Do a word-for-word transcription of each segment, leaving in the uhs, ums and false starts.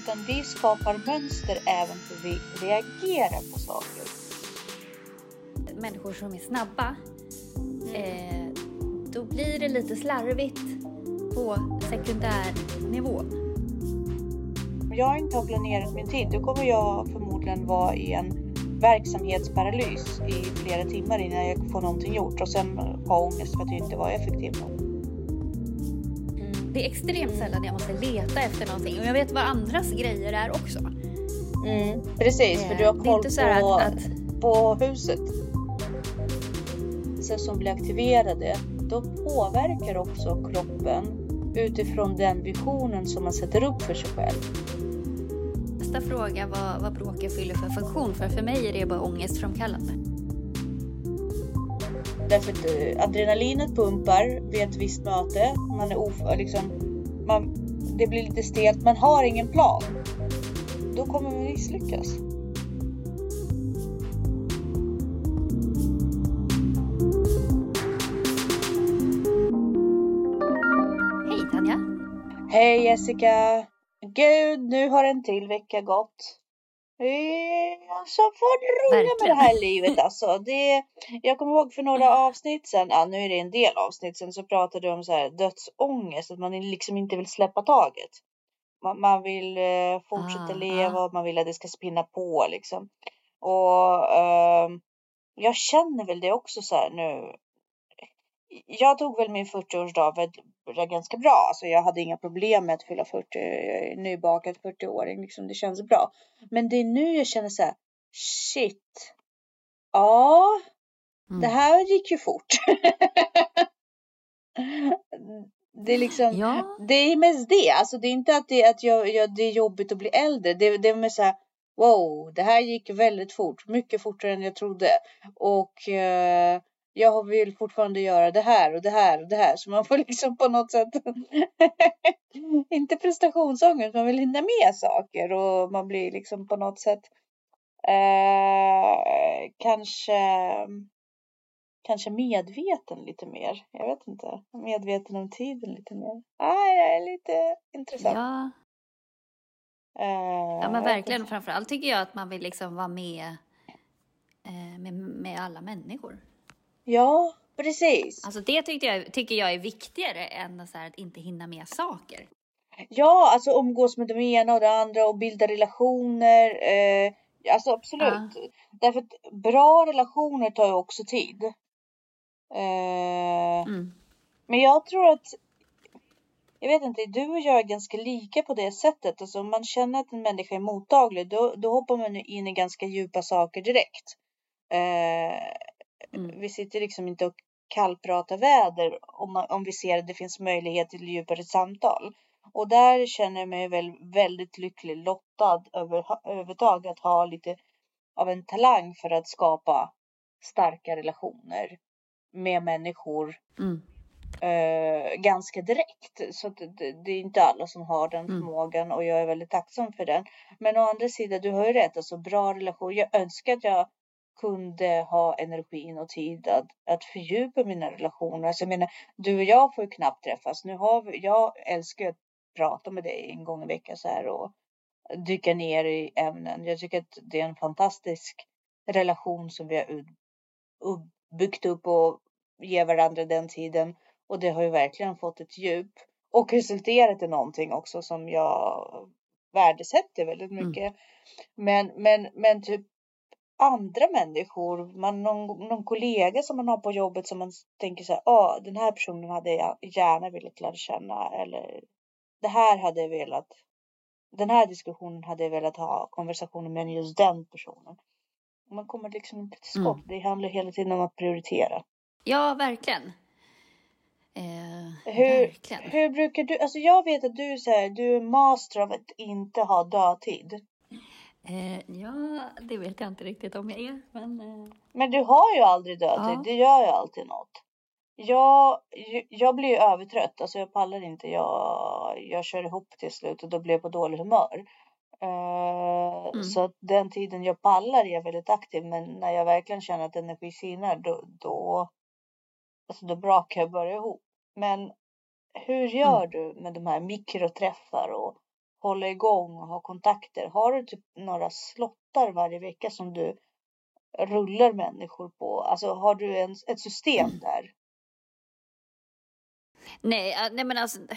Utan vi skapar mönster även hur vi reagerar på saker. Människor som är snabba, mm. eh, då blir det lite slarvigt på sekundär nivå. Om jag inte har planerat min tid, då kommer jag förmodligen vara i en verksamhetsparalys i flera timmar innan jag får någonting gjort. Och sen ha ångest för att jag inte var effektiv nog. Mm. Det är extremt sällan jag måste leta efter någonting. Och jag vet vad andras grejer är också. Mm, precis, för du har koll på, att, att... på huset. Så som blir aktiverade, då påverkar också kroppen utifrån den visionen som man sätter upp för sig själv. Nästa fråga var vad bråket fyller för funktion. För för mig är det bara ångestframkallande. Därför att adrenalinet pumpar vid ett visst möte. Man är of- liksom, man, det blir lite stelt. Man har ingen plan. Då kommer man misslyckas. Hej Tanja. Hej Jessica. Gud, nu har en till vecka gått. Alltså får rulla med det här livet alltså. Det, jag kommer ihåg för några avsnitt sen, ja nu är det en del avsnitt sen, så pratade du om så här dödsångest. Att man liksom inte vill släppa taget. Man, man vill eh, fortsätta ah, leva och man vill att det ska spinna på liksom. Och eh, jag känner väl det också så här nu. Jag tog väl min fyrtioårsdag väl ganska bra. Alltså jag hade inga problem med att fylla fyrtio. Jag är nybakad fyrtioåring. Liksom, det känns bra. Men det är nu jag känner så här. Shit. Ja. Mm. Det här gick ju fort. Det är liksom. Ja. Det är mest det. Alltså det är inte att det, att jag, jag, det är jobbigt att bli äldre. Det, det är med så här. Wow. Det här gick väldigt fort. Mycket fortare än jag trodde. Och. Eh, jag vill fortfarande göra det här och det här och det här. Så man får liksom på något sätt. Inte prestationsångest. Man vill hinna med saker. Och man blir liksom på något sätt. Eh, kanske. Kanske medveten lite mer. Jag vet inte. Medveten om tiden lite mer. Ah, det är lite intressant. Ja. Eh, ja men verkligen. Framförallt tycker jag att man vill liksom vara med. Eh, med, med alla människor. Ja, precis. Alltså det tycker jag, tycker jag är viktigare än så här att inte hinna med saker. Ja, alltså umgås med det ena och det andra och bilda relationer. Eh, alltså absolut. Ja. Därför att bra relationer tar ju också tid. Eh, mm. Men jag tror att, jag vet inte, du och jag är ganska lika på det sättet. Alltså om man känner att en människa är mottaglig, då, då hoppar man in i ganska djupa saker direkt. Eh, Mm. Vi sitter liksom inte och kallpratar väder om, man, om vi ser att det finns möjlighet till djupare samtal. Och där känner jag mig väl väldigt lycklig lottad över, överhuvudtaget att ha lite av en talang för att skapa starka relationer med människor mm. eh, ganska direkt. Så det, det, det är inte alla som har den mm. förmågan och jag är väldigt tacksam för den. Men å andra sidan, du har ju rätt, alltså bra relation. Jag önskar att jag kunde ha energin och tid att, att fördjupa mina relationer. Alltså jag menar, du och jag får ju knappt träffas. Nu har vi, jag älskar att prata med dig en gång i veckan så här och dyka ner i ämnen. Jag tycker att det är en fantastisk relation som vi har byggt upp och ger varandra den tiden. Och det har ju verkligen fått ett djup och resulterat i någonting också som jag värdesätter väldigt mycket. Mm. Men, men, men typ andra människor, man, någon, någon kollega som man har på jobbet som man tänker så här, ah, den här personen hade jag gärna velat lära känna, eller det här hade jag velat, den här diskussionen hade jag velat ha konversationer med just den personen. Man kommer liksom inte till skott. Mm. Det handlar hela tiden om att prioritera. Ja, verkligen. Eh, hur, verkligen. Hur brukar du, alltså jag vet att du säger, du är master av att inte ha dödtid. Eh, ja, det vet jag inte riktigt om jag är. Men, eh... men du har ju aldrig dödtid. Ja. Du gör ju alltid något. Jag, jag blir ju övertrött. Alltså jag pallar inte. Jag, jag kör ihop till slut och då blir jag på dålig humör. Uh, mm. Så att den tiden jag pallar är jag väldigt aktiv. Men när jag verkligen känner att energi sinar, då, då, alltså då brakar jag börja ihop. Men hur gör mm. du med de här mikroträffar och hålla igång och ha kontakter? Har du typ några slottar varje vecka som du rullar människor på? Alltså har du en, ett system där? Nej, äh, nej men alltså...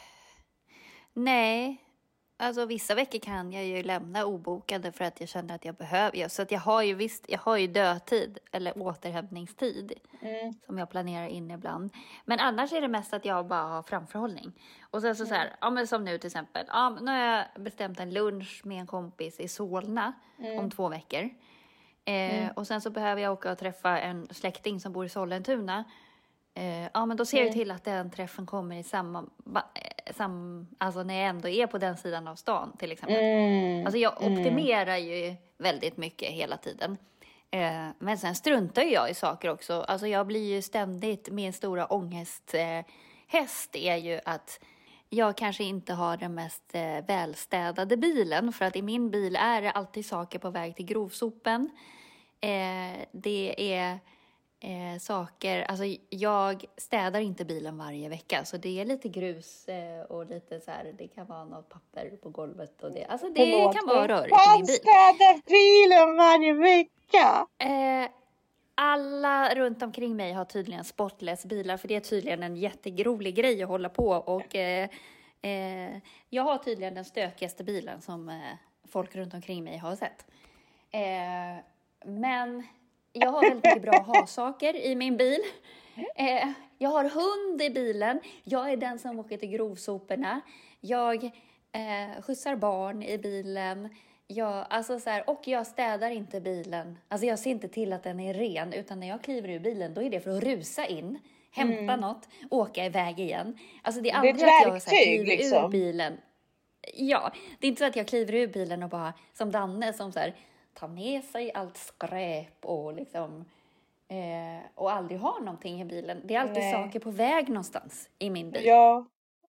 Nej. Alltså vissa veckor kan jag ju lämna obokade för att jag känner att jag behöver. Så att jag har ju visst, jag har ju dödtid eller återhämtningstid Mm. som jag planerar in ibland. Men annars är det mest att jag bara har framförhållning. Och sen så, mm. så här, ja men som nu till exempel. Ja, nu har jag bestämt en lunch med en kompis i Solna mm. om två veckor. Eh, mm. Och sen så behöver jag åka och träffa en släkting som bor i Sollentuna. Eh, ja men då ser mm. jag till att den träffen kommer i samma, eh, sam, alltså när jag ändå är på den sidan av stan till exempel. Mm. Alltså jag optimerar mm. ju väldigt mycket hela tiden. Eh, men sen struntar jag i saker också. Alltså jag blir ju ständigt, min stora ångest eh, häst är ju att jag kanske inte har den mest eh, välstädade bilen. För att i min bil är det alltid saker på väg till grovsopen. Eh, det är... Eh, saker, alltså jag städar inte bilen varje vecka så det är lite grus eh, och lite så här, det kan vara något papper på golvet och det, alltså det Förlåt, kan vara rörigt i min bil. Städar bilen varje vecka? Eh, alla runt omkring mig har tydligen spotless bilar för det är tydligen en jätterolig grej att hålla på och eh, eh, jag har tydligen den stökigaste bilen som eh, folk runt omkring mig har sett. Eh, men jag har väldigt mycket bra ha-saker i min bil. Eh, jag har hund i bilen. Jag är den som åker till grovsoporna. Jag eh, skjutsar barn i bilen. Jag, alltså så här, och jag städar inte bilen. Alltså jag ser inte till att den är ren. Utan när jag kliver ur bilen då är det för att rusa in. Hämta mm. något. Åka iväg igen. Alltså det är aldrig det är att jag så här, kliver liksom. ur bilen. Ja, det är inte så att jag kliver ur bilen och bara som Danne som så här... ta med sig allt skräp och liksom eh, och aldrig ha någonting i bilen. Det är alltid Nej. saker på väg någonstans i min bil. Ja,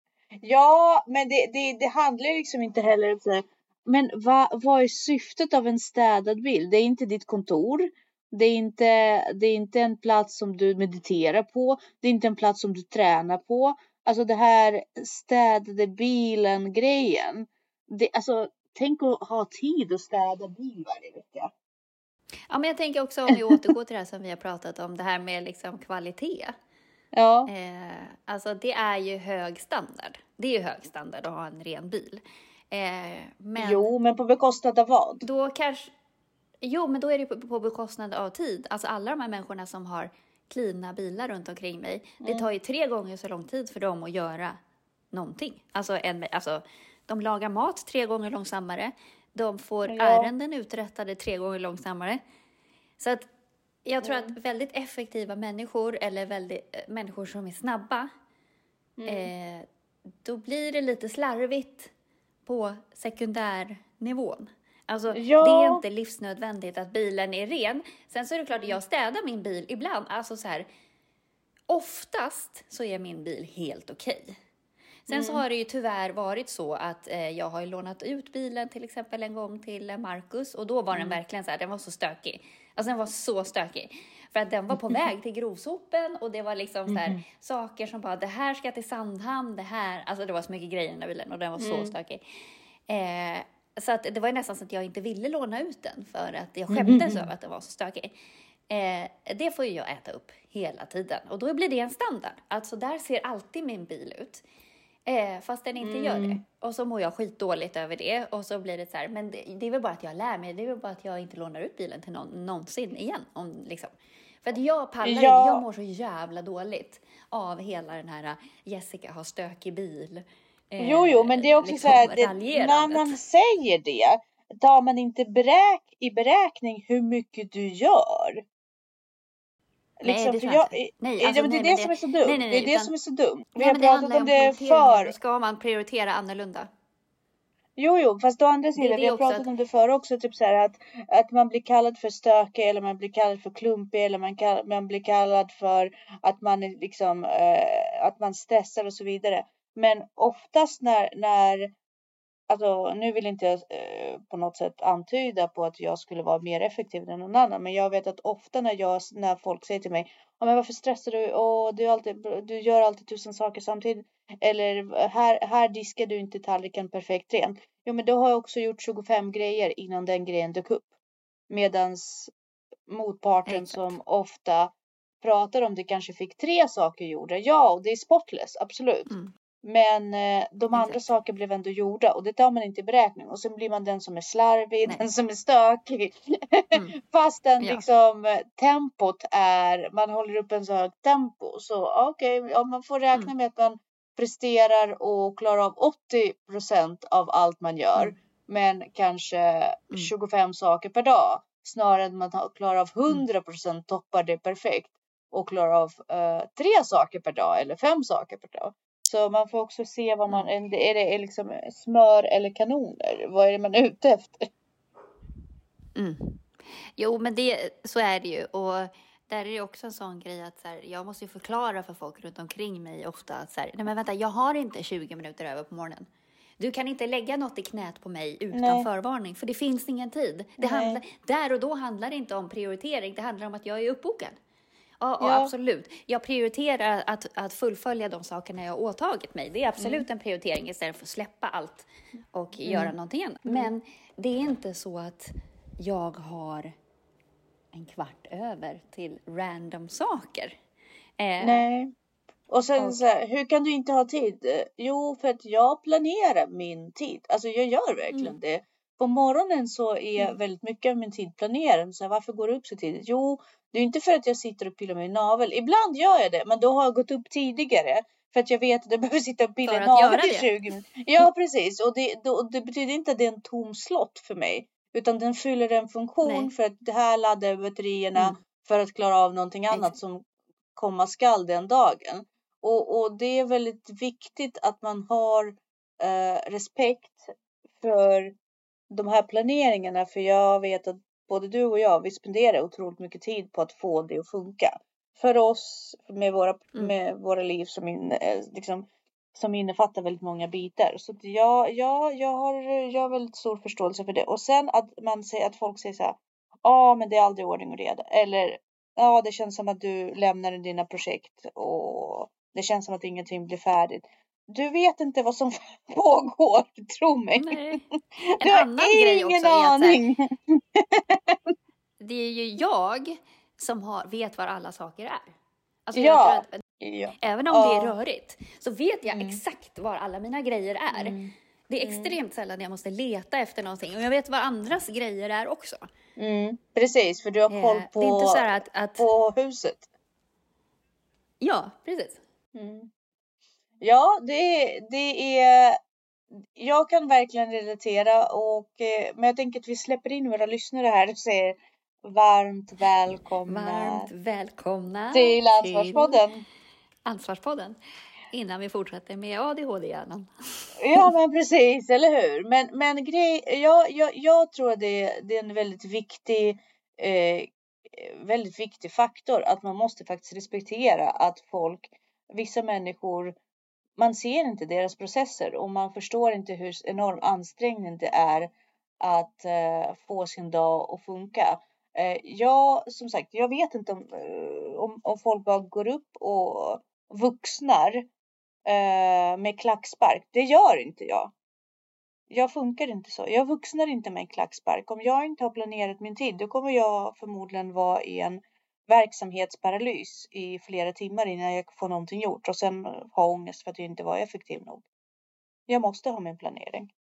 ja men det, det, det handlar liksom inte heller om men vad, vad är syftet av en städad bil? Det är inte ditt kontor. Det är inte, det är inte en plats som du mediterar på. Det är inte en plats som du tränar på. Alltså det här städade bilen grejen. Det, alltså tänk att ha tid att städa bil varje vecka. Ja, men jag tänker också om vi återgår till det här som vi har pratat om. Det här med liksom kvalitet. Ja. Eh, alltså det är ju hög standard. Det är ju hög standard att ha en ren bil. Eh, men jo, men på bekostnad av vad? Då kanske... Jo, men då är det på, på bekostnad av tid. Alltså alla de här människorna som har klina bilar runt omkring mig. Mm. Det tar ju tre gånger så lång tid för dem att göra någonting. Alltså en... Alltså, de lagar mat tre gånger långsammare. De får ja. ärenden uträttade tre gånger långsammare. Så att jag tror mm. att väldigt effektiva människor eller väldigt, äh, människor som är snabba. Mm. Eh, då blir det lite slarvigt på sekundärnivån. Alltså ja. det är inte livsnödvändigt att bilen är ren. Sen så är det klart att jag städar min bil ibland. Alltså så här, oftast så är min bil helt okej. Okay. Sen mm. så har det ju tyvärr varit så att eh, jag har lånat ut bilen till exempel en gång till Marcus. Och då var den mm. verkligen så här, den var så stökig. Alltså den var så stökig. För att den var på väg till grovsopen och det var liksom så här mm. saker som bara, det här ska till Sandhamn, det här. Alltså det var så mycket grejer i den där bilen och den var mm. så stökig. Eh, så att det var nästan så att jag inte ville låna ut den för att jag skämdes mm. över att den var så stökig. Eh, det får ju jag äta upp hela tiden. Och då blir det en standard. Alltså där ser alltid min bil ut. Eh, fast den inte mm. gör det. Och så mår jag skitdåligt över det. Och så blir det så här. Men det, det är väl bara att jag lär mig. Det är väl bara att jag inte lånar ut bilen till någon, någonsin igen. Om, liksom. För att jag pallar ja. Jag mår så jävla dåligt. Av hela den här Jessica har stökig bil. Eh, jo, jo. Men det är också liksom så här. Det, när man säger det. Tar man inte beräk, i beräkning hur mycket du gör. Liksom, nej, det tror jag inte. Nej, alltså, ja, men det är nej, det som är så dumt. Nej, nej, nej, det är det utan, som är så dumt. Vi har pratat om det för. Då ska man prioritera annorlunda. Jo, jo, fast å andra sidan, vi har pratat att... om det för också. Typ så här att, att man blir kallad för stökig eller man blir kallad för klumpig eller man, kall, man blir kallad för att man är liksom, eh, att man stressar och så vidare. Men oftast när, när alltså nu vill inte jag eh, på något sätt antyda på att jag skulle vara mer effektiv än någon annan. Men jag vet att ofta när, jag, när folk säger till mig, ja men varför stressar du? Och du, är alltid, du gör alltid tusen saker samtidigt. Eller här, här diskar du inte tallriken perfekt ren. Jo men då har jag också gjort tjugofem grejer innan den grejen dök upp. Medans motparten Exakt. som ofta pratar om det kanske fick tre saker gjorda. Ja, och det är spotless, absolut. Mm. Men eh, de andra Exakt. saker blev ändå gjorda och det tar man inte i beräkning. Och sen blir man den som är slarvig, Nej. den som är stökig. Mm. Fastän Ja. liksom eh, tempot är, man håller upp en så hög tempo. Så okej, okay, ja, man får räkna Mm. med att man presterar och klarar av åttio procent av allt man gör. Mm. Men kanske Mm. tjugofem saker per dag. Snarare än man klarar av Mm. hundra procent toppar det perfekt. Och klarar av eh, tre saker per dag eller fem saker per dag. Så man får också se vad man, Mm. är det liksom smör eller kanoner? Vad är det man är ute efter? Mm. Jo, men det, så är det ju. Och där är det också en sån grej att så här, jag måste ju förklara för folk runt omkring mig ofta att så här, nej men vänta, jag har inte tjugo minuter över på morgonen. Du kan inte lägga något i knät på mig utan Nej. förvarning, för det finns ingen tid. Det handlar, där och då handlar det inte om prioritering, det handlar om att jag är uppbokad. Ja, och Ja. absolut. Jag prioriterar att, att fullfölja de sakerna jag har åtagit mig. Det är absolut en prioritering istället för att släppa allt och göra någonting annat. Men det är inte så att jag har en kvart över till random saker. Eh, Nej. Och sen Och- så här, hur kan du inte ha tid? Eh, Jo, för att jag planerar min tid. Alltså jag gör verkligen Mm. det. På morgonen så är Mm. väldigt mycket av min tid planerad. Så här, varför går du upp så tidigt? Jo, det är inte för att jag sitter och pillar mig i navel. Ibland gör jag det, men då har jag gått upp tidigare. För att jag vet att jag behöver sitta och pilla För i att naveln göra i det. tjugo minuter. Ja, precis. Och det, då, det betyder inte att det är en tom slott för mig. Utan den fyller en funktion Nej. för att det här laddar batterierna. Mm. För att klara av någonting annat Exakt. som komma skall den dagen. Och, och det är väldigt viktigt att man har eh, respekt för de här planeringarna. För jag vet att både du och jag, vi spenderar otroligt mycket tid på att få det att funka. För oss med våra, Mm. med våra liv som, in, eh, liksom, som innefattar väldigt många bitar. Så att jag, jag, jag, har, jag har väldigt stor förståelse för det. Och sen att, man säger, att folk säger så här, ja ah, men det är aldrig ordning och reda. Eller ja, det känns som att du lämnar dina projekt och det känns som att ingenting blir färdigt. Du vet inte vad som pågår, tro mig. Nej. Du En har annan grej ingen också är att så här, aning. det är ju jag som har, vet var alla saker är. Alltså Ja. jag tror att, Ja. även om Ja. det är rörigt så vet jag Mm. exakt var alla mina grejer är. Mm. Det är extremt sällan jag måste leta efter någonting. Och jag vet vad andras grejer är också. Mm. Precis, för du har koll Eh, på, det är inte så här att, att på huset. ja, precis. Mm. Ja, det, det är... Jag kan verkligen relatera, och, eh, men jag tänker att vi släpper in våra lyssnare här och säger varmt välkomna Varmt välkomna till Ansvarspodden. Ansvarspodden. Innan vi fortsätter med A D H D-hjärnan. Ja, men precis, eller hur? Men, men grej, jag, jag, jag tror att det, det är en väldigt viktig, eh, väldigt viktig faktor att man måste faktiskt respektera att folk, vissa människor, man ser inte deras processer och man förstår inte hur enorm ansträngning det är att eh, få sin dag att funka. Eh, jag, som sagt, jag vet inte om, eh, om, om folk bara går upp och vuxnar eh, med klackspark. Det gör inte jag. Jag funkar inte så. Jag vuxnar inte med en klackspark. Om jag inte har planerat min tid, då kommer jag förmodligen vara i en verksamhetsparalys i flera timmar innan jag får någonting gjort. Och sen ha ångest för att jag inte var effektiv nog. Jag måste ha min planering.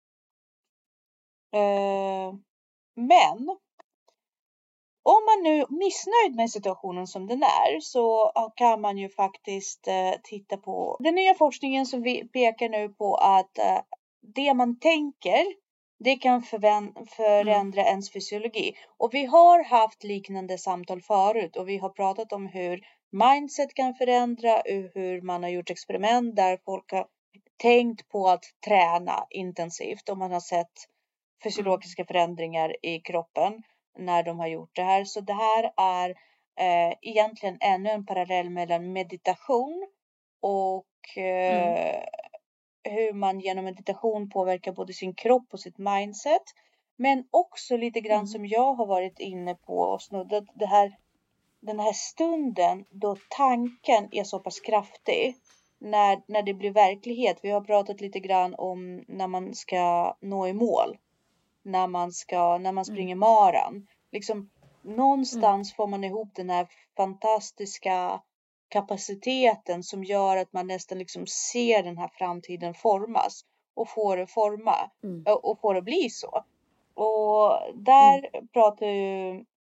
Eh, men om man nu är missnöjd med situationen som den är, så kan man ju faktiskt eh, titta på den nya forskningen som vi pekar nu på att eh, det man tänker, det kan förvän- förändra mm. ens fysiologi. Och vi har haft liknande samtal förut och vi har pratat om hur mindset kan förändra, hur man har gjort experiment där folk har tänkt på att träna intensivt och man har sett fysiologiska förändringar i kroppen när de har gjort det här. Så det här är eh, egentligen ännu en parallell mellan meditation och eh, hur man genom meditation påverkar både sin kropp och sitt mindset. Men också lite grann Mm. som jag har varit inne på och snuddat det här. Den här stunden då tanken är så pass kraftig. När, när det blir verklighet. Vi har pratat lite grann om när man ska nå i mål. När man, ska, när man springer maran. Liksom, någonstans får man ihop den här fantastiska kapaciteten som gör att man nästan liksom ser den här framtiden formas. Och får det forma. Mm. Och får det bli så. Och där mm. pratar ju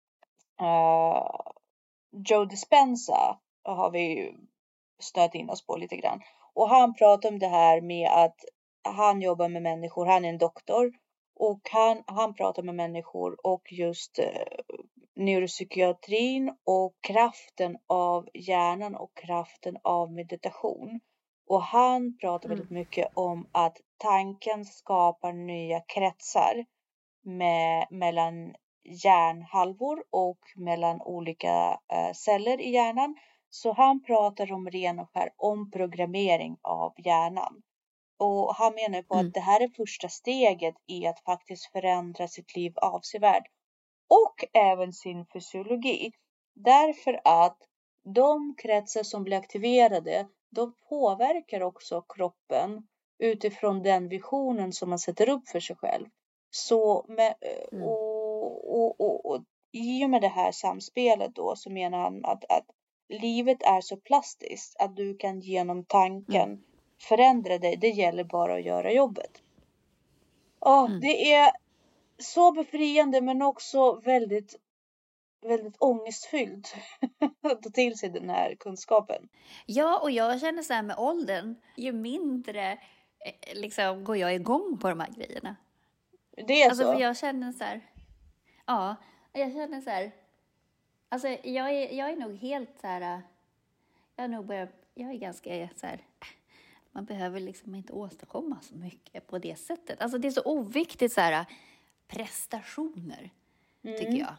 uh, Joe Dispenza har vi ju stött in oss på lite grann. Och han pratar om det här med att han jobbar med människor. Han är en doktor. Och han, han pratar med människor och just eh, neuropsykiatrin och kraften av hjärnan och kraften av meditation. Och han pratar Mm. väldigt mycket om att tanken skapar nya kretsar med, mellan hjärnhalvor och mellan olika eh, celler i hjärnan. Så han pratar om ren och skär omprogrammering av hjärnan. Och han menar på Mm. att det här är första steget i att faktiskt förändra sitt liv avsevärt. Och även sin fysiologi. Därför att de kretsar som blir aktiverade, de påverkar också kroppen utifrån den visionen som man sätter upp för sig själv. Så med, Mm. och, och, och, och i och med det här samspelet då så menar han att, att livet är så plastiskt att du kan genom tanken Mm. förändra dig. Det gäller bara att göra jobbet. Oh, Mm. Det är så befriande men också väldigt, väldigt ångestfyllt att ta till sig den här kunskapen. Ja, och jag känner så här med åldern, ju mindre eh, liksom, går jag igång på de här grejerna. Det är Alltså så. för jag känner så här, ja, jag känner så här, alltså jag är, jag är nog helt så här, jag är nog börjat, jag är ganska så här, man behöver liksom inte åstadkomma så mycket på det sättet. Alltså det är så oviktigt så här, prestationer, Mm. tycker jag.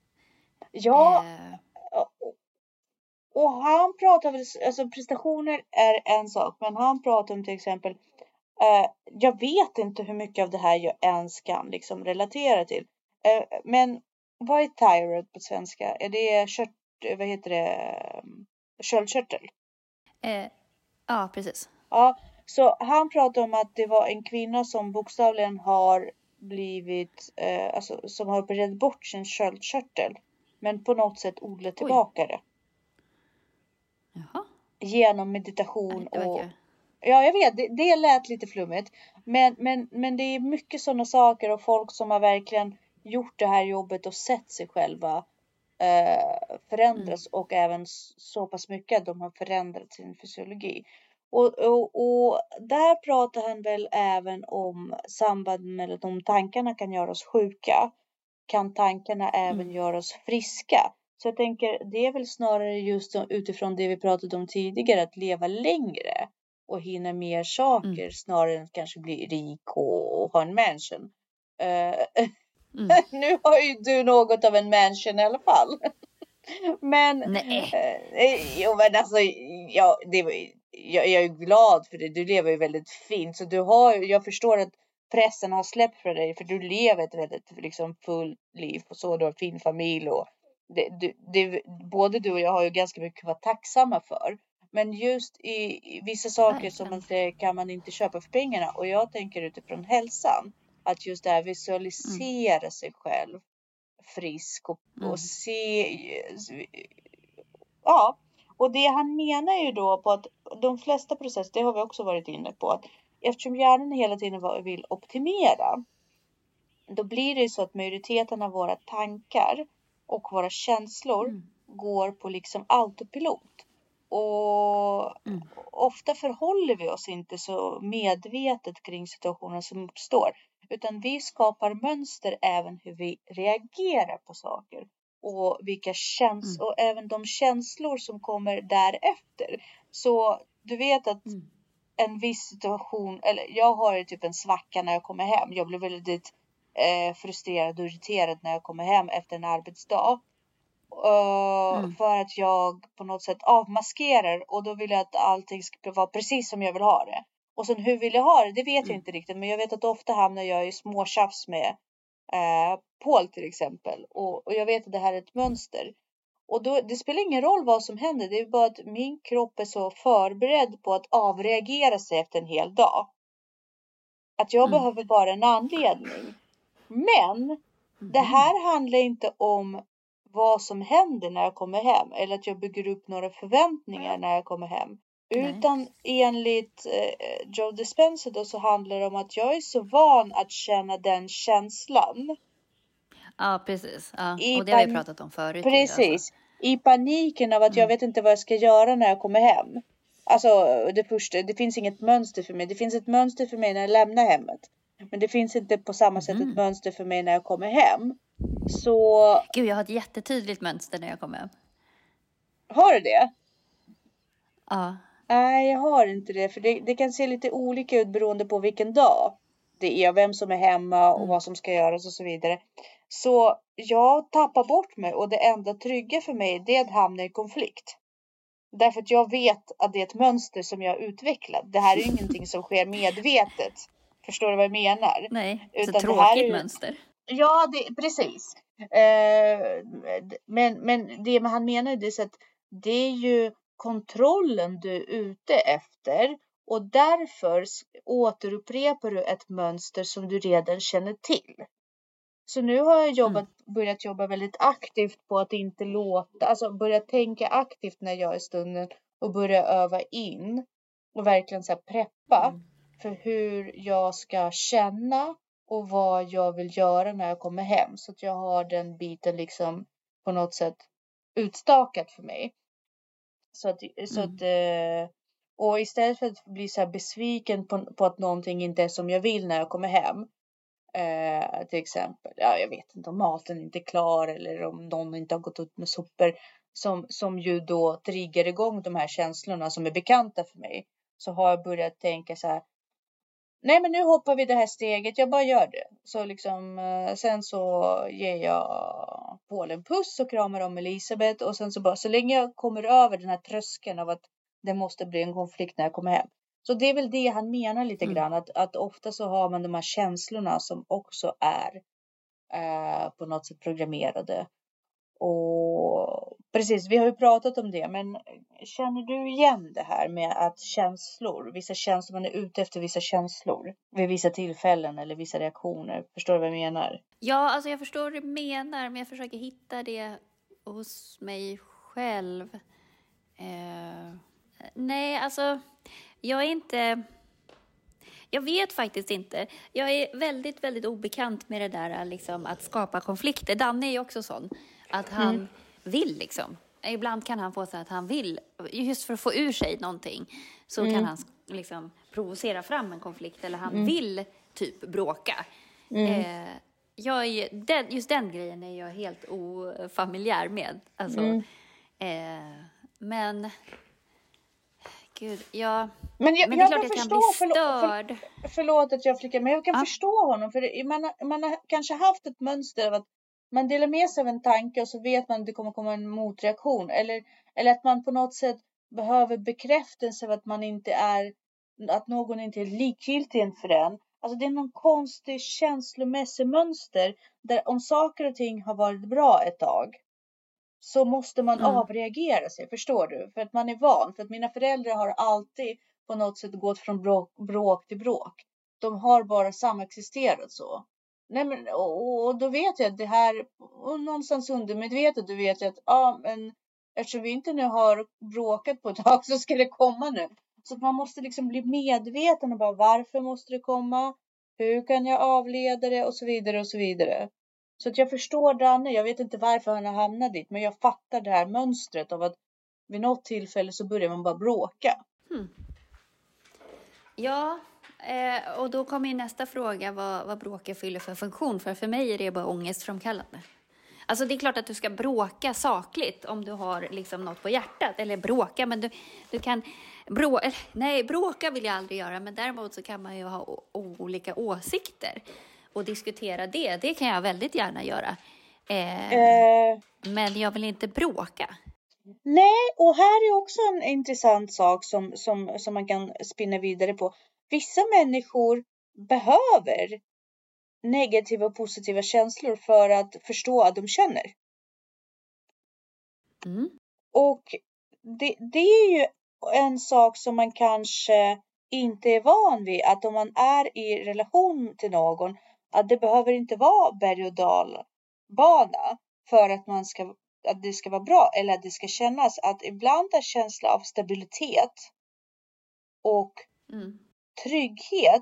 Ja, Eh, och han pratar väl, alltså prestationer är en sak, men han pratar om till exempel, eh, jag vet inte hur mycket av det här jag ens kan liksom relatera till. Eh, men vad är thyroid på svenska? Är det kört, vad heter det, sköldkörtel? eh, ja, precis. Ja, så han pratar om att det var en kvinna som bokstavligen har blivit, eh, alltså som har opererat bort sin sköldkörtel. Men på något sätt odlat tillbaka det. Jaha. Genom meditation Nej, det och... verkar... Ja, jag vet. Det, det lät lite flummigt. Men, men, men det är mycket sådana saker och folk som har verkligen gjort det här jobbet och sett sig själva eh, förändras. Mm. Och även så pass mycket att de har förändrat sin fysiologi. Och, och, och där pratar han väl även om samband med att om tankarna kan göra oss sjuka. Kan tankarna även Mm. göra oss friska. Så jag tänker, det är väl snarare just utifrån det vi pratade om tidigare. Att leva längre och hinna mer saker. Mm. Snarare än att kanske bli rik och, och ha en mansion. Uh, Mm. nu har ju du något av en mansion i alla fall. men, Nej. Uh, jo, men alltså, ja, det var, jag, jag är glad för det. Du lever ju väldigt fint. Så du har, jag förstår att pressen har släppt för dig. För du lever ett väldigt liksom, fullt liv. Och så du har en fin familj. Och det, det, det, både du och jag har ju ganska mycket att vara tacksamma för. Men just i, i vissa saker Verkligen. som man säger kan man inte köpa för pengarna. Och jag tänker utifrån hälsan. Att just det här visualisera mm. sig själv frisk. Och, mm. och se... Ja. Och det han menar ju då på att de flesta processer, det har vi också varit inne på. Att eftersom hjärnan hela tiden vill optimera. Då blir det så att majoriteten av våra tankar och våra känslor Mm. går på liksom autopilot. Och Mm. ofta förhåller vi oss inte så medvetet kring situationen som uppstår. Utan vi skapar mönster även hur vi reagerar på saker. Och vilka känslor, mm. och även de känslor som kommer därefter. Så du vet att mm. en viss situation, eller jag har typ en svacka när jag kommer hem. Jag blir väldigt eh, frustrerad och irriterad när jag kommer hem efter en arbetsdag. Uh, mm. För att jag på något sätt avmaskerar. Och då vill jag att allting ska vara precis som jag vill ha det. Och sen hur vill jag ha det? Det vet Mm. jag inte riktigt. Men jag vet att ofta hamnar jag i småtjafs med eh, Paul till exempel. Och, och jag vet att det här är ett mönster. Och då, det spelar ingen roll vad som händer. Det är bara att min kropp är så förberedd på att avreagera sig efter en hel dag. Att jag Mm. behöver bara en anledning. Men det här handlar inte om vad som händer när jag kommer hem. Eller att jag bygger upp några förväntningar när jag kommer hem. Nej. Utan enligt eh, Joe Dispenza då så handlar det om att jag är så van att känna den känslan. Ja, precis. Ja. I Och det har vi pan- pratat om förut. Precis. Alltså. I paniken av att jag Mm. vet inte vad jag ska göra när jag kommer hem. Alltså det första, det finns inget mönster för mig. Det finns ett mönster för mig när jag lämnar hemmet. Men det finns inte på samma sätt Mhm. ett mönster för mig när jag kommer hem. Så Gud, jag har ett jättetydligt mönster när jag kommer hem. har du det? Ja. Nej, jag har inte det. För det, det kan se lite olika ut beroende på vilken dag det är. Vem som är hemma och Mm. vad som ska göras och så vidare. Så jag tappar bort mig. Och det enda trygga för mig det är att hamna i konflikt. Därför att jag vet att det är ett mönster som jag har utvecklat. Det här är ju ingenting som sker medvetet. Förstår du vad jag menar? Nej, Utan så det tråkigt här är ju- mönster. Ja, det, precis. Eh, men, men det han menar är så att det är ju kontrollen du är ute efter. Och därför s- återupprepar du ett mönster som du redan känner till. Så nu har jag jobbat, börjat jobba väldigt aktivt på att inte låta, alltså börja tänka aktivt när jag är i stunden och börja öva in och verkligen så här preppa Mm. för hur jag ska känna och vad jag vill göra när jag kommer hem. Så att jag har den biten liksom på något sätt utstakat för mig. Så att, så Mm. att eh, och istället för att bli så här besviken på, på att någonting inte är som jag vill när jag kommer hem. Eh, till exempel, ja, jag vet inte om maten inte är klar eller om någon inte har gått ut med sopor som, som ju då triggar igång de här känslorna som är bekanta för mig. Så har jag börjat tänka så här. Nej, men nu hoppar vi det här steget. Jag bara gör det. Så liksom, eh, sen så ger jag Paul en puss och kramar om Elisabeth. Och sen så bara, så länge jag kommer över den här tröskeln av att det måste bli en konflikt när jag kommer hem. Så det är väl det han menar lite Mm. grann. Att, att ofta så har man de här känslorna som också är eh, på något sätt programmerade. Och precis, vi har ju pratat om det. Men känner du igen det här med att känslor, vissa känslor, man är ute efter vissa känslor vid vissa tillfällen eller vissa reaktioner? Förstår du vad jag menar? Ja, alltså jag förstår vad du menar, men jag försöker hitta det hos mig själv. Eh, nej, alltså jag är inte... Jag vet faktiskt inte. Jag är väldigt, väldigt obekant med det där liksom, att skapa konflikter. Danne är ju också sån. Att han Mm. vill liksom. Ibland kan han få så att han vill. Just för att få ur sig någonting. Så Mm. kan han liksom provocera fram en konflikt. Eller han Mm. vill typ bråka. Mm. Eh, jag är, den, just den grejen är jag helt ofamiljär med. Alltså, Mm. eh, men... Gud, jag... Men jag, Men det är jag klart kan att jag förstå, kan bli förlåt, störd. för, förlåt att jag flickar, men jag kan Ja. förstå honom. För det, man, har, man har kanske haft ett mönster av att man delar med sig av en tanke och så vet man att det kommer komma en motreaktion. Eller, eller att man på något sätt behöver bekräftelse av att man inte är, att någon inte är likgiltig inför en. Alltså det är någon konstig känslomässig mönster där om saker och ting har varit bra ett tag så måste man Mm. avreagera sig, förstår du? För att man är van. För att mina föräldrar har alltid på något sätt gått från bråk, bråk till bråk. De har bara samexisterat så. Nej, men, och, och då vet jag att det här, och någonstans undermedvetet, du vet jag att ja, men eftersom vi inte nu har bråkat på ett tag så ska det komma nu. Så att man måste liksom bli medveten och bara varför måste det komma? Hur kan jag avleda det? Och så vidare och så vidare. Så att jag förstår Danne, jag vet inte varför han har hamnat dit. Men jag fattar det här mönstret av att vid något tillfälle så börjar man bara bråka. Hmm. Ja, eh, och då kommer ju nästa fråga vad, vad bråka fyller för funktion. För för mig är det bara ångestframkallande. Alltså det är klart att du ska bråka sakligt om du har liksom något på hjärtat. Eller bråka, men du, du kan... Brå, nej, bråka vill jag aldrig göra. Men däremot så kan man ju ha o- olika åsikter. Och diskutera det. Det kan jag väldigt gärna göra. Eh, Eh, men jag vill inte bråka. nej, och här är också en intressant sak som, som, som man kan spinna vidare på. vissa människor behöver negativa och positiva känslor för att förstå att de känner. Mm. Och det, det är ju en sak som man kanske inte är van vid. Att om man är i relation till någon, att det behöver inte vara berg- och dalbana för att man ska, att det ska vara bra. Eller att det ska kännas att ibland är känsla av stabilitet och Mm. trygghet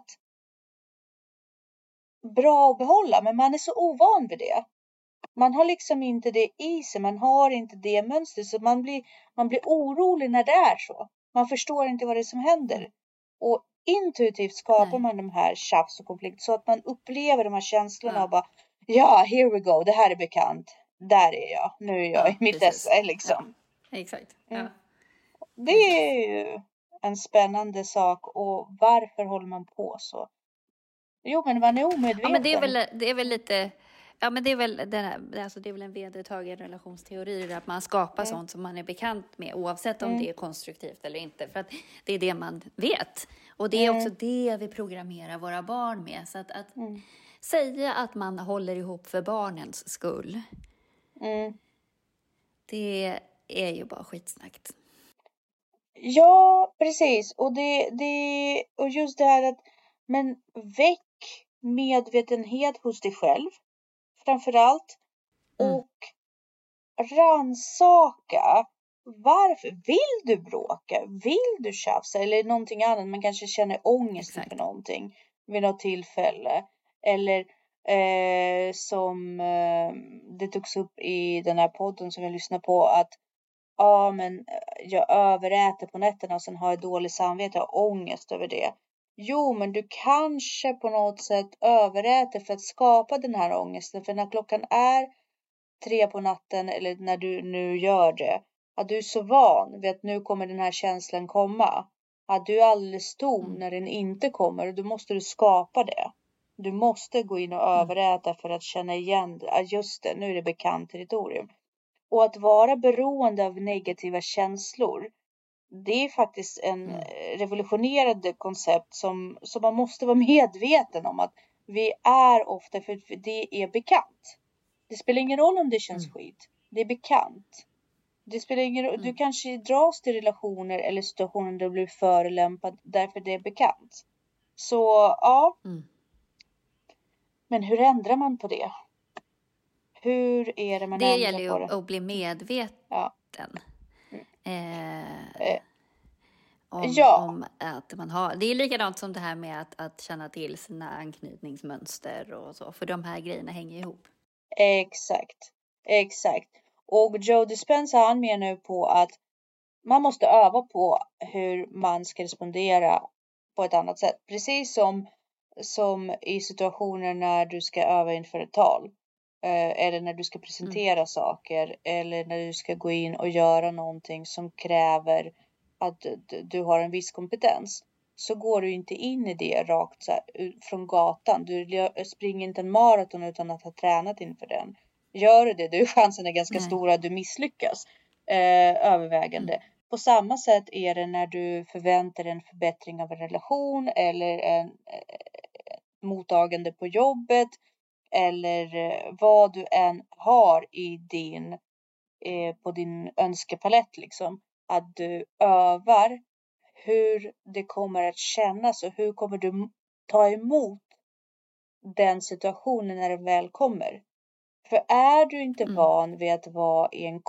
bra att behålla. Men man är så ovan vid det. Man har liksom inte det i sig. Man har inte det mönstret. Så man blir, man blir orolig när det är så. Man förstår inte vad det är som händer. Mm. Och intuitivt skapar Nej. man de här tjafs och konflikter. Så att man upplever de här känslorna Ja. och bara, ja, here we go. Det här är bekant. Där är jag. Nu är jag Ja, i mitt precis. esse liksom. Ja, exakt. Mm. Ja. Det är ju en spännande sak. Och varför håller man på så? Jo, men man är omedveten. Ja, men det är väl, det är väl lite... Ja, men det är väl, den här, alltså det är väl en vedertagen relationsteori att man skapar Mm. sånt som man är bekant med oavsett om Mm. det är konstruktivt eller inte. För att det är det man vet. Och det är Mm. också det vi programmerar våra barn med. Så att, att Mm. säga att man håller ihop för barnens skull, Mm. det är ju bara skitsnackt. Ja, precis. Och det, det och just det här att men väck medvetenhet hos dig själv framförallt Mm. och rannsaka varför vill du bråka? Vill du tjafsa eller någonting annat? Man kanske känner ångest Exakt. för någonting vid något tillfälle eller eh, som eh, det togs upp i den här podden som jag lyssnar på att ja, men jag överäter på nätterna och sen har jag dålig samvete och ångest över det. Jo, men du kanske på något sätt överäter för att skapa den här ångesten. För när klockan är tre på natten eller när du nu gör det. Att du är så van vid att nu kommer den här känslan komma. Att du är alldeles tom Mm. när den inte kommer. Och då måste du skapa det. Du måste gå in och överäta för att känna igen det. Ja, just det, nu är det bekant territorium. Och att vara beroende av negativa känslor. Det är faktiskt en Mm. revolutionerande koncept som, som man måste vara medveten om. Att vi är ofta, för det är bekant. Det spelar ingen roll om det känns Mm. skit. Det är bekant. Det spelar ingen roll. Mm. Du kanske dras till relationer eller situationer där du blir förolämpad därför det är bekant. Så ja. Mm. Men hur ändrar man på det? Hur är det man Det ändrar gäller ju på det? att, att bli medveten. Ja. Eh, Eh, om, ja. om att man har... Det är likadant som det här med att, att känna till sina anknytningsmönster och så. För de här grejerna hänger ihop. Exakt. Exakt. Och Joe Dispenza han menar ju på att man måste öva på hur man ska respondera på ett annat sätt. Precis som, som i situationer när du ska öva inför ett tal. Eh, eller när du ska presentera mm. saker. Eller när du ska gå in och göra någonting som kräver att du, du har en viss kompetens. Så går du inte in i det rakt så här, från gatan. Du springer inte en maraton utan att ha tränat inför den. Gör du det, då är chansen är ganska Nej. stor att du misslyckas. Eh, övervägande. Mm. På samma sätt är det när du förväntar en förbättring av en relation. Eller en eh, mottagande på jobbet. Eller eh, vad du än har i din, eh, på din önskepalett liksom. Att du övar hur det kommer att kännas och hur kommer du ta emot den situationen när den väl kommer. För är du inte Mm. van vid att vara i en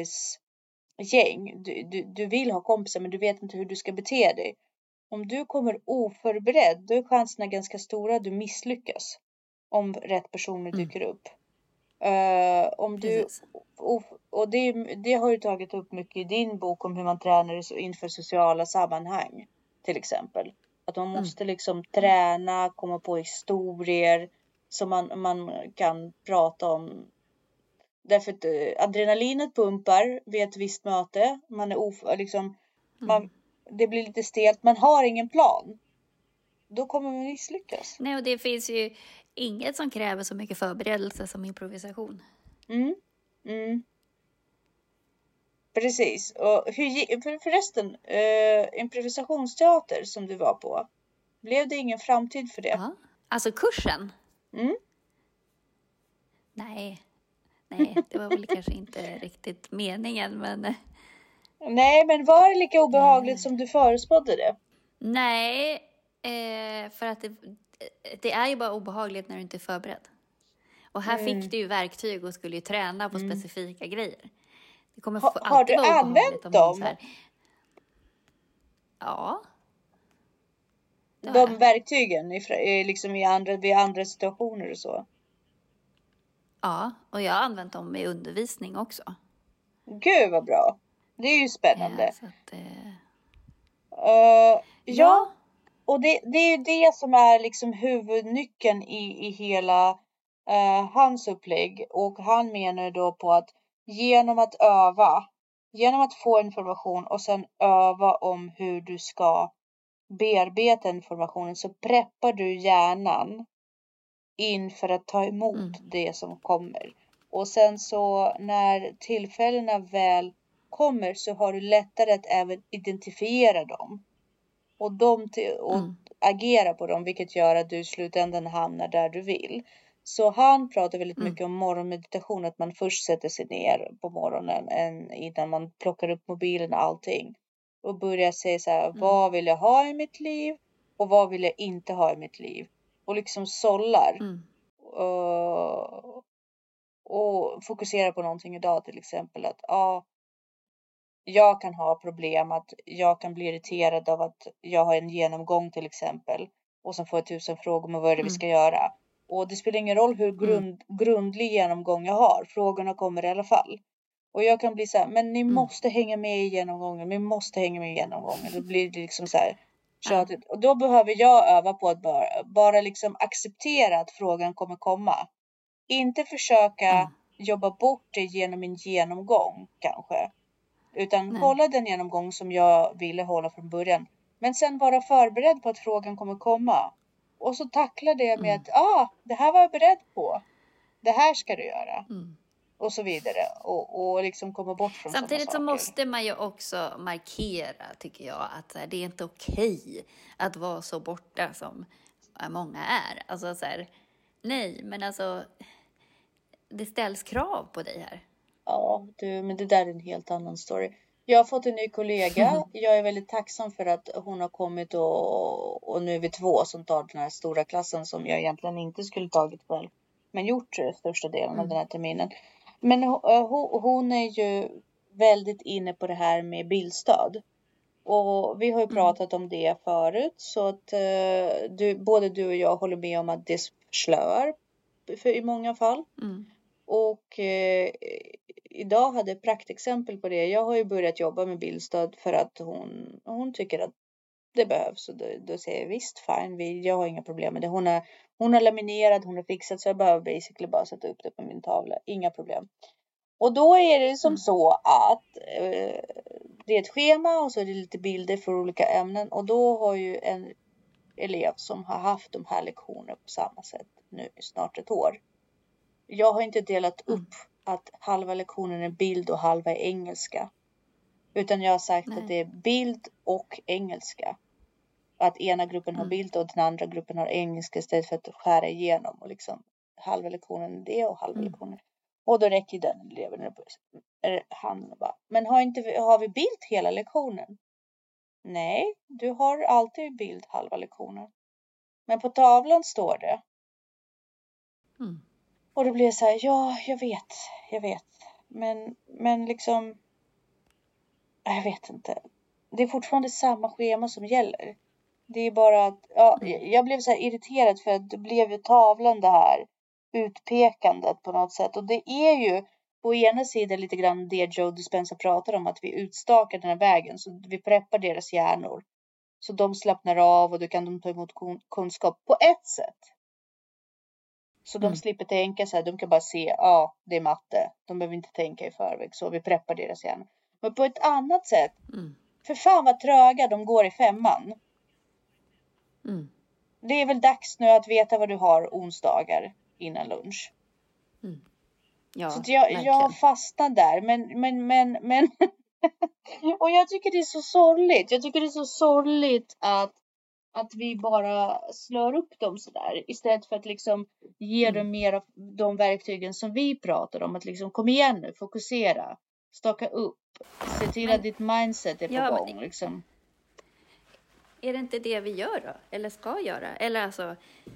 kompisgäng, du, du, du vill ha kompisar men du vet inte hur du ska bete dig. Om du kommer oförberedd, då är chanserna ganska stora att du misslyckas. Om rätt personer Mm. dyker upp. Uh, om du, och, och det, det har ju tagit upp mycket i din bok om hur man tränar inför sociala sammanhang. Till exempel. Att man måste mm. liksom träna, komma på historier som man, man kan prata om. Därför att uh, adrenalinet pumpar vid ett visst möte. Man är of, liksom, mm. man, det blir lite stelt. Man har ingen plan. Då kommer man misslyckas. Nej, och det finns ju inget som kräver så mycket förberedelse som improvisation. Mm. Mm. Precis. Och hur, för, förresten, eh, improvisationsteater som du var på. Blev det ingen framtid för det? Ja. Alltså kursen? Mm. Nej. Nej, det var väl kanske inte riktigt meningen, men... Nej, men var det lika obehagligt Eh. som du förutspådde det? Nej, eh, för att det, det är ju bara obehagligt när du inte är förberedd. Och här Mm. fick du ju verktyg och skulle ju träna på Mm. specifika grejer. Det kommer Ha, få- har alltid du vara obehagligt använt om någon dem? så här... Ja. det har De jag. verktygen i, fra- i liksom i andra, vid andra situationer och så? Ja, och jag har använt dem i undervisning också. Gud vad bra. Det är ju spännande. Eh, så att, eh, Uh, ja, ja. och det, det är ju det som är liksom huvudnyckeln i, i hela uh, hans upplägg. Och han menar ju då på att genom att öva, genom att få information och sen öva om hur du ska bearbeta informationen, så preppar du hjärnan inför att ta emot Mm. det som kommer. Och sen så när tillfällena väl kommer så har du lättare att även identifiera dem. Och, de till, och Mm. agera på dem, vilket gör att du i slutändan hamnar där du vill. Så han pratar väldigt Mm. mycket om morgonmeditation. Att man först sätter sig ner på morgonen än, innan man plockar upp mobilen och allting. Och börjar säga så här, Mm. vad vill jag ha i mitt liv? Och vad vill jag inte ha i mitt liv? Och liksom sållar. Mm. Och, och fokusera på någonting idag, till exempel att ja, jag kan ha problem att jag kan bli irriterad av att jag har en genomgång till exempel och sen får jag tusen frågor om vad är det vi Mm. ska göra. Och det spelar ingen roll hur grund, grundlig genomgång jag har, frågorna kommer i alla fall. Och jag kan bli så här, men ni Mm. måste hänga med i genomgången, ni måste hänga med i genomgången. Då blir det liksom så här Ja. tjatigt. Och då behöver jag öva på att bara, bara liksom acceptera att frågan kommer komma. Inte försöka Mm. jobba bort det genom en genomgång kanske. Utan Nej. hålla den genomgång som jag ville hålla från början. Men sen vara förberedd på att frågan kommer komma. Och så tackla det med Mm. att ah, det här var jag beredd på. Det här ska du göra. Mm. Och så vidare. Och, och liksom komma bort från Samtidigt så sådana saker. måste man ju också markera, tycker jag, att så här, det är inte okej att vara så borta som många är. Alltså så här, nej, men alltså det ställs krav på dig här. Ja, du, men det där är en helt annan story. Jag har fått en ny kollega. Jag är väldigt tacksam för att hon har kommit och, och nu är vi två som tar den här stora klassen som jag egentligen inte skulle tagit själv. Men gjort största delen Mm. av den här terminen. Men hon, hon är ju väldigt inne på det här med bildstöd. Och vi har ju Mm. pratat om det förut. Så att eh, du, både du och jag håller med om att det slår för, i många fall. Mm. Och eh, idag hade jag praktexempel på det. Jag har ju börjat jobba med bildstöd för att hon, hon tycker att det behövs. Och då, då säger jag visst, fine, vi, jag har inga problem med det. Hon har, hon har laminerat, hon har fixat, så jag behöver basically bara sätta upp det på min tavla. Inga problem. Och då är det som Mm. så att eh, det är ett schema och så är det lite bilder för olika ämnen. Och då har ju en elev som har haft de här lektionerna på samma sätt nu i snart ett år. Jag har inte delat upp Mm. att halva lektionen är bild och halva är engelska. Utan jag har sagt Nej. att det är bild och engelska. Att ena gruppen har Mm. bild och den andra gruppen har engelska istället för att skära igenom. Och liksom halva lektionen är det och halva Mm. lektionen. Och då räcker den eleven handen och bara, men har, inte, har vi bild hela lektionen? Nej, du har alltid bild halva lektionen. Men på tavlan står det. Mm. Och då blir det så här, ja, jag vet, jag vet. Men, men liksom, jag vet inte. Det är fortfarande samma schema som gäller. Det är bara att, ja, Mm. jag blev så här irriterad för att det blev ju tavlan det här utpekandet på något sätt. Och det är ju på ena sidan lite grann det Joe Dispenza pratar om, att vi utstakar den här vägen. Så vi preppar deras hjärnor. Så de slappnar av och då kan de ta emot kunskap på ett sätt. Så de Mm. slipper tänka så här, de kan bara se, ja, ah, det är matte. De behöver inte tänka i förväg, så vi preppar deras hjärna. Men på ett annat sätt, Mm. för fan vad tröga de går i femman. Mm. Det är väl dags nu att veta vad du har onsdagar innan lunch. Mm. Ja, Så att jag, verkligen. jag fastnar där, men, men, men, men. Och jag tycker det är så sorgligt. Jag tycker det är så sorgligt att att vi bara slår upp dem sådär. Istället för att liksom ge Mm. dem mer av de verktygen som vi pratar om. Att liksom kom igen nu, fokusera, staka upp. Se till Men- att ditt mindset är på Ja, men- gång liksom. Är det inte det vi gör då? Eller ska göra? Eller alltså,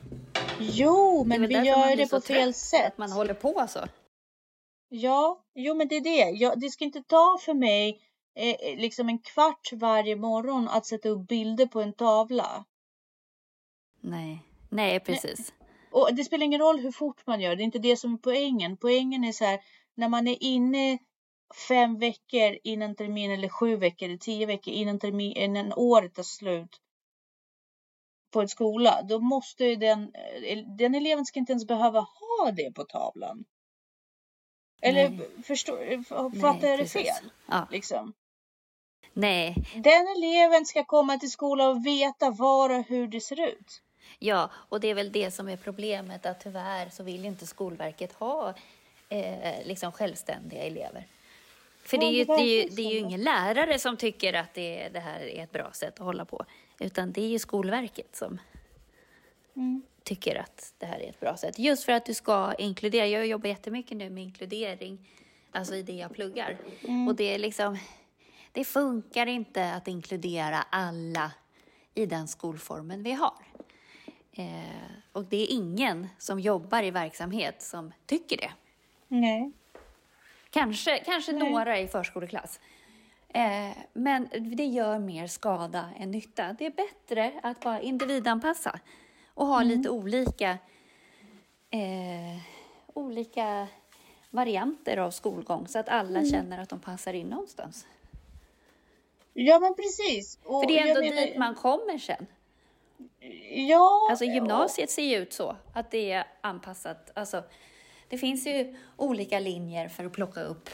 Jo, det är men väl vi därför man gör blir det så på fel trött, sätt. att man håller på så. Ja, jo men det är det. Jag, det ska inte ta för mig eh, liksom en kvart varje morgon att sätta upp bilder på en tavla. Nej, nej precis. Och det spelar ingen roll hur fort man gör. Det är inte det som är poängen. Poängen är så här, när man är inne fem veckor innan termin eller sju veckor eller tio veckor innan termin, innan året är slut på en skola. Då måste ju den, den eleven ska inte ens behöva ha det på tavlan. Eller Nej. förstår, Nej, fattar jag det precis. fel? Ja. Liksom. Nej, Den eleven ska komma till skolan och veta var och hur det ser ut. ja, och det är väl det som är problemet, att tyvärr så vill inte Skolverket ha eh, liksom självständiga elever. För det är, ju, det, är ju, det är ju ingen lärare som tycker att det, det här är ett bra sätt att hålla på, utan det är ju Skolverket som Mm. tycker att det här är ett bra sätt. Just för att du ska inkludera. Jag jobbar jättemycket nu med inkludering, alltså i det jag pluggar. Mm. Och det är liksom, det funkar inte att inkludera alla i den skolformen vi har. Eh, och det är ingen som jobbar i verksamhet som tycker det. Nej. Kanske, kanske Nej. några i förskoleklass. Eh, men det gör mer skada än nytta. Det är bättre att bara individanpassa och ha lite olika, eh, olika varianter av skolgång så att alla känner att de passar in någonstans. Ja men precis. Och För det är ändå jag menar- dit man kommer sen. Ja. Alltså gymnasiet ser ju ut så att det är anpassat. Alltså, det finns ju olika linjer för att plocka upp.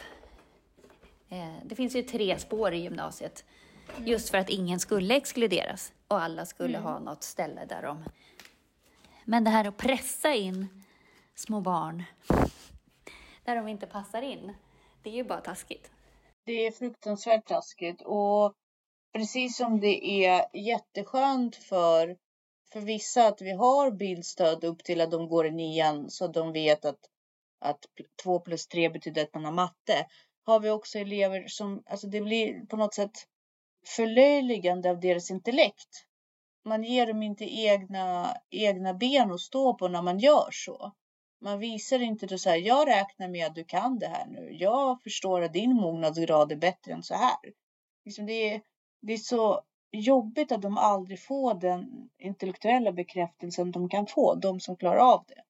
Eh, det finns ju tre spår i gymnasiet. Just för att ingen skulle exkluderas. Och alla skulle Mm. ha något ställe där de... Men det här att pressa in små barn där de inte passar in, det är ju bara taskigt. Det är fruktansvärt taskigt. Och precis som det är jätteskönt för, för vissa att vi har bildstöd upp till att de går i nian. Så de vet att, att två plus tre betyder att man har matte. Har vi också elever som, alltså det blir på något sätt förlöjligande av deras intellekt. Man ger dem inte egna, egna ben att stå på när man gör så. Man visar inte då så här, jag räknar med att du kan det här nu. Jag förstår att din mognadsgrad är bättre än så här. Liksom det, är, det är så jobbigt att de aldrig får den intellektuella bekräftelsen de kan få. De som klarar av det.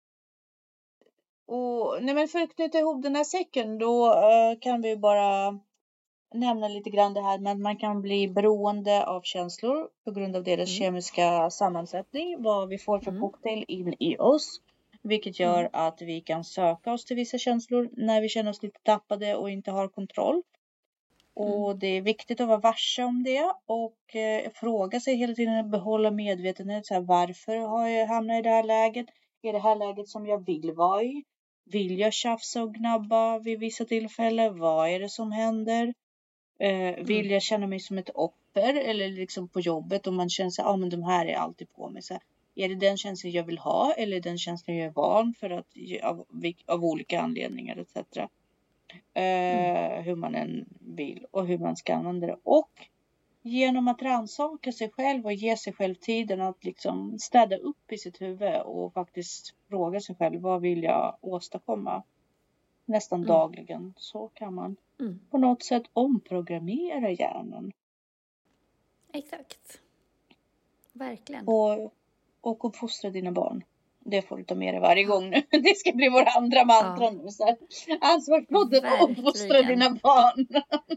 Och nej men för att knyta ihop den här säcken då uh, kan vi bara nämna lite grann det här med att man kan bli beroende av känslor på grund av deras Mm. kemiska sammansättning. Vad vi får för Mm. cocktail in i oss. Vilket gör Mm. att vi kan söka oss till vissa känslor när vi känner oss lite tappade och inte har kontroll. Och det är viktigt att vara varse om det och eh, fråga sig hela tiden, behålla medvetenhet. Så här, varför har jag hamnat i det här läget? Är det här läget som jag vill vara i? Vill jag tjafsa och gnabba vid vissa tillfällen? Vad är det som händer? Eh, vill Mm. jag känna mig som ett offer? Eller liksom på jobbet om man känner sig, ja ah, men de här är alltid på mig. Så här, är det den känslan jag vill ha? Eller den känslan jag är van för att, av, av olika anledningar et cetera. Eh, hur man än vill och hur man ska använda det. Och genom att rannsaka sig själv och ge sig själv tiden att liksom städa upp i sitt huvud och faktiskt fråga sig själv, vad vill jag åstadkomma nästan Mm. dagligen, så kan man Mm. på något sätt omprogrammera hjärnan Exakt. Verkligen. och, och uppfostra dina barn. Det får du ta med dig varje gång nu. Det ska bli våra andra mantra Ja. nu. Så här. Ansvarsbodden och Verkligen. uppfostra dina barn.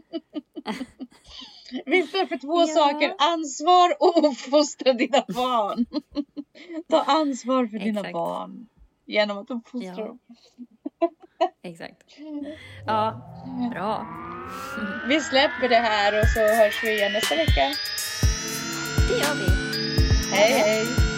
Vi står för två Ja. saker. Ansvar och uppfostra dina barn. Ta ansvar för dina Exakt. barn. Genom att uppfostra Ja. dem. Exakt. Ja, bra. Vi släpper det här och så hörs vi igen nästa vecka. Det gör vi. Hej hej.